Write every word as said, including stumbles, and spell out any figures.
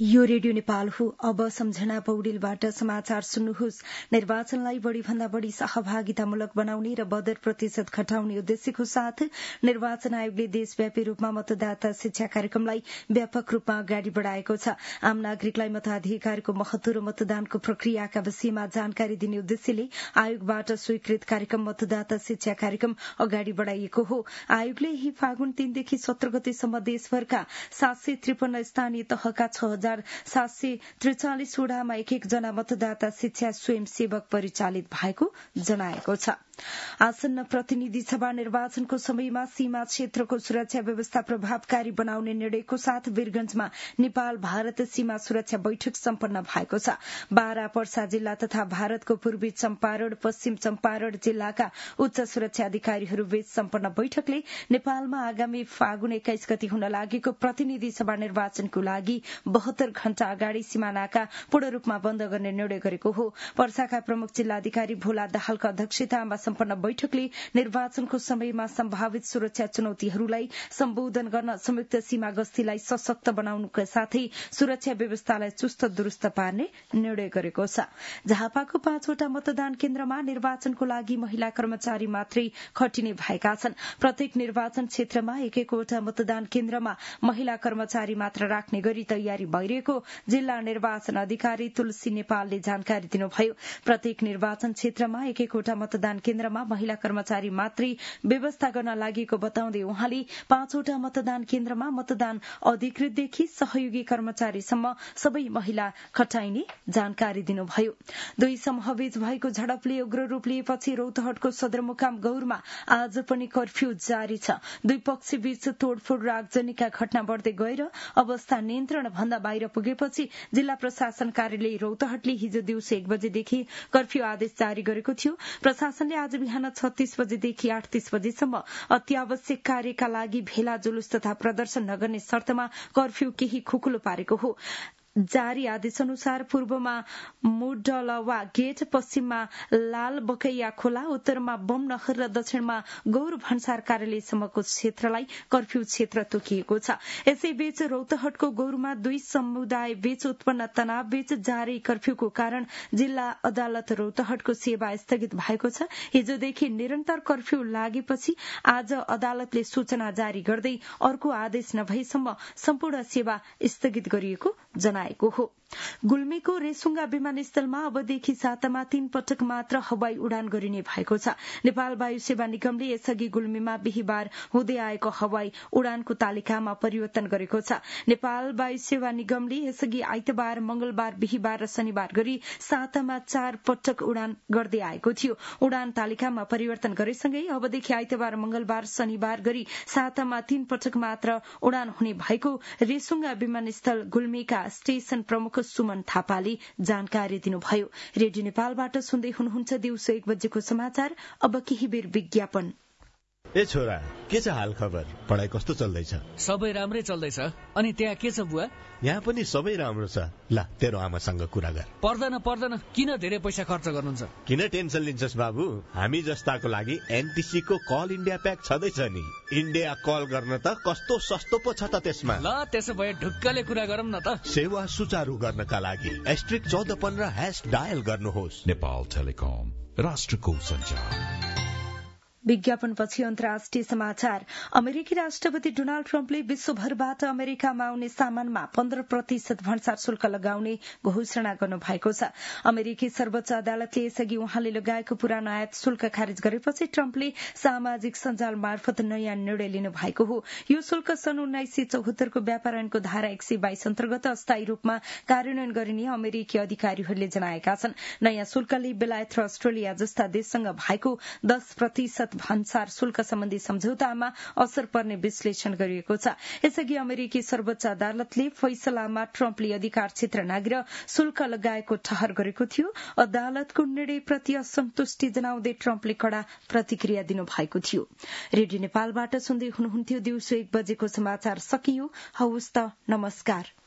यो रेडियो नेपाल हो। अब सम्झना पौडेलबाट समाचार सुन्नुहोस्। निर्वाचनलाई बढ़ी भन्दा बढ़ी सहभागितामूलक बनाउने र बदर प्रतिशत घटाउने उद्देश्यको साथ निर्वाचन आयोगले देशव्यापी रूपमा मतदाता शिक्षा कार्यक्रमलाई व्यापक रूपमा अगाडि बढ़ाएको छ। आम नागरिकलाई मताधिकारको महत्व र मतदानको प्रक्रियाका विषयमा जानकारी दिने उद्देश्यले आयोगबाट स्वीकृत कार्यक्रम मतदाता शिक्षा कार्यक्रम अगाडि बढ़ाइएको हो। आयोगले यही फागुन तीनदेखि सत्र गतेसम्म देशभरका सात सय त्रिपन्न स्थानीय तहका छ हजार सात सय त्रिचालिस वडामा एक एक जना मतदाता शिक्षा स्वयंसेवक परिचालित भएको जनाएको छ। आसन्न प्रतिनिधि सभा निर्वाचनको समयमा सीमा क्षेत्रको सुरक्षा व्यवस्था प्रभावकारी बनाउने निर्णयको साथ वीरगंजमा नेपाल भारत सीमा सुरक्षा बैठक सम्पन्न भएको छ। बारा पर्सा जिल्ला तथा भारतको पूर्वी चम्पारण पश्चिम चम्पारण जिल्लाका उच्च सुरक्षा अधिकारीहरू बीच सम्पन्न बैठकले नेपालमा आगामी फागुन एक्काइस गते हुन लागेको प्रतिनिधि सभा निर्वाचनको लागि बहत्तर घण्टा अगाडि सीमानाका पूर्ण रूपमा बन्द गर्ने निर्णय गरेको हो। पर्साका प्रमुख जिल्लाधिकारी भोला दाहालका अध्यक्षतामा सम्पन्न बैठकले निर्वाचनको समयमा सम्भावित सुरक्षा चुनौतीहरूलाई सम्बोधन गर्न संयुक्त सीमा गस्तीलाई सशक्त बनाउनुका साथै सुरक्षा व्यवस्थालाई चुस्त दुरूस्त पार्ने निर्णय गरेको छ। झापाको पाँचवटा मतदान केन्द्रमा निर्वाचनको लागि महिला कर्मचारी मात्रै खटिने भएका छन्। प्रत्येक निर्वाचन क्षेत्रमा एक एकवटा मतदान केन्द्रमा महिला कर्मचारी मात्र राख्ने गरी तयारी भइरहेको जिल्ला निर्वाचन अधिकारी तुलसी नेपालले जानकारी दिनुभयो। प्रत्येक निर्वाचन क्षेत्रमा एक एकवटा मतदान केन्द्रमा महिला कर्मचारी मात्रै व्यवस्था गर्न लागेको बताउँदै उहाँले पाँचवटा मतदान केन्द्रमा मतदान अधिकृतदेखि सहयोगी कर्मचारीसम्म सबै महिला खटाइने जानकारी दिनुभयो। दुई समूहबीच भएको झडपले उग्र रूप लिएपछि रौतहटको सदरमुकाम गौरमा आज पनि कर्फ्यू जारी छ। दुई पक्षबीच तोडफोड र आगजनीका घटना बढ्दै गएर अवस्था नियन्त्रण भन्दा बाहिर पुगेपछि जिल्ला प्रशासन कार्यालय रौतहटले हिजो दिउँसो एक बजेदेखि कर्फ्यू आदेश जारी गरेको थियो। प्रशासनले आज बिहान छत्तीस बजेदेखि आठ तीस बजेसम्म अत्यावश्यक कार्यका लागि भेला जुलुस तथा प्रदर्शन नगर्ने शर्तमा कर्फ्यू केही खुकुलो पारेको हो। जारी आदेश अनुसार पूर्वमा मुडलवा गेट, पश्चिममा लाल बकैया खोला, उत्तरमा बम नहर र दक्षिणमा गौर भन्सार कार्यालयसम्मको क्षेत्रलाई कर्फ्यू क्षेत्र तोकिएको छ। यसैबीच रौतहटको गौरमा दुई समुदाय बीच उत्पन्न तनाव बीच जारी कर्फ्यूको कारण जिल्ला अदालत रौतहटको सेवा स्थगित भएको छ। हिजोदेखि निरन्तर कर्फ्यू लागेपछि आज अदालतले सूचना जारी गर्दै अर्को आदेश नभएसम्म सम्पूर्ण सेवा स्थगित गरिएको जनाएको हो। गुल्मीको रेसुङ्गा विमानस्थलमा अबदेखि सातामा तीन पटक मात्र हवाई उडान गरिने भएको छ। नेपाल वायु सेवा निगमले यसअघि गुल्मीमा बिहिबार हुँदै आएको हवाई उडानको तालिकामा परिवर्तन गरेको छ। नेपाल वायु सेवा निगमले यसअघि आइतबार, मंगलबार, बिहिबार र शनिबार गरी सातामा चार पटक उडान गर्दै आएको थियो। उडान तालिकामा परिवर्तन गरेसँगै अबदेखि आइतबार, मंगलबार, शनिबार गरी सातामा तीन पटक मात्र उडान हुने भएको रेसुङ्गा विमानस्थल गुल्मीका स्टेशन प्रमुख सुमन थापाले जानकारी दिनुभयो। रेडियो नेपालबाट सुन्दै हुनुहुन्छ दिउँसो एक बजेको समाचार। अब केही बेर विज्ञापन। ए छोरा, के छ हाल खबर? पढाइ कस्तो चल्दैछ? सबै राम्रै चल्दैछ। अनि त्यहाँ के छ बुवा? यहाँ पनि सबै राम्रो छ। ला, तेरो आमासँग कुरा गर। पर्दैन पर्दैन, किन धेरै पैसा खर्च गर्नुहुन्छ? किन टेन्सन लिन्छस् बाबु? हामी जस्ताको लागि एनटिसी को कल इन्डिया प्याक छँदैछ नि। इन्डिया कल गर्न त कस्तो सस्तो पो छ त त्यसमा। ल, त्यसो भए ढुक्कले कुरा गरौँ न त। सेवा सुचारू गर्नका लागि एस्ट्रिक चौध पन्ध्र ह्याश डायल गर्नुहोस्। नेपाल टेलिकम, राष्ट्रको सञ्चार। विज्ञापनपछि अन्तर्राष्ट्रिय समाचार। अमेरिकी राष्ट्रपति डोनाल्ड ट्रम्पले विश्वभरबाट अमेरिकामा आउने सामानमा पन्ध्र प्रतिशत भन्सार शुल्क लगाउने घोषणा गर्नु भएको छ। अमेरिकी सर्वोच्च अदालतले यसअघि उहाँले लगाएको पुरानो आयात शुल्क खारेज गरेपछि ट्रम्पले सामाजिक सञ्जाल मार्फत नयाँ निर्णय लिनु भएको हो। यो शुल्क सन् उन्नाइस सय चौहत्तरको व्यापार ऐनको धारा एक सय बाइस अन्तर्गत अस्थायी रूपमा कार्यान्वयन गरिने अमेरिकी अधिकारीहरूले जनाएका छन्। नयाँ शुल्कले बेलायत र अस्ट्रेलिया जस्ता देशसँग भएको दस प्रतिशत भन्सार शुल्क सम्बन्धी सम्झौतामा असर पर्ने विश्लेषण गरिएको छ। यसअघि अमेरिकी सर्वोच्च अदालतले फैसलामा ट्रम्पले अधिकार क्षेत्र नागेर शुल्क लगाएको ठहर गरेको थियो। अदालतको निर्णयप्रति असन्तुष्टि जनाउँदै ट्रम्पले कड़ा प्रतिक्रिया दिनुभएको थियो। रेडियो नेपालबाट सुन्दै हुनुहुन्थ्यो दिउँसो एक बजेको समाचार सकियो। हवस् त, नमस्कार।